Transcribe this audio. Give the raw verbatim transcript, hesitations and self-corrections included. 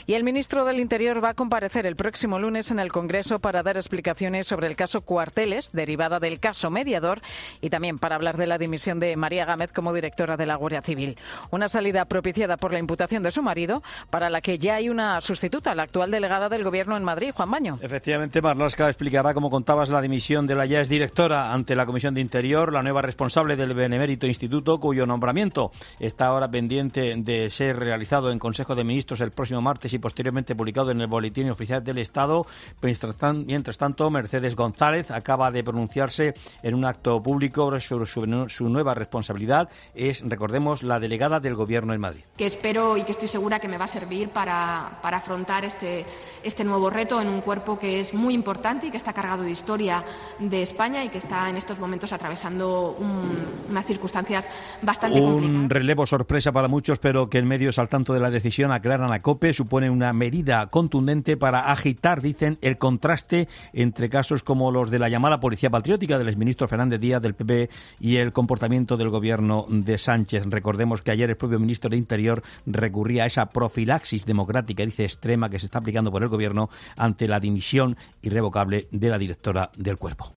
Y el ministro del Interior va a comparecer el próximo lunes en el Congreso para dar explicaciones sobre el caso Cuarteles, derivada del caso Mediador, y también para hablar de la dimisión de María Gámez como directora de la Guardia Civil. Una salida propiciada por la imputación de su marido, para la que ya hay una sustituta, la actual delegada del Gobierno en Madrid, Juan Maño. Efectivamente, Marlaska explicará, como contabas, la dimisión de la ya exdirectora ante la Comisión de Interior, la nueva responsable del benemérito instituto, cuyo nombramiento está ahora pendiente de ser realizado en Consejo de Ministros el próximo martes y posteriormente publicado en el Boletín Oficial del Estado. Mientras tanto, Mercedes González acaba de pronunciarse en un acto público sobre su, su nueva responsabilidad. Es, recordemos, la delegada del Gobierno en Madrid. Que espero y que estoy segura que me va a servir para, para afrontar este, este nuevo reto en un cuerpo que es muy importante y que está cargado de historia de España y que está en estos momentos atravesando un, unas circunstancias bastante un complicadas. Un relevo sorpresa para muchos, pero que en medios al tanto de la decisión aclaran a COPE, supone una medida contundente para agitar, dicen, el contraste entre casos como los de la llamada Policía Patriótica del exministro Fernández Díaz del P P y el comportamiento del Gobierno de Sánchez. Recordemos que ayer el propio ministro de Interior recurría a esa profilaxis democrática, dice, extrema, que se está aplicando por el Gobierno ante la dimisión irrevocable de la directora del Cuerpo.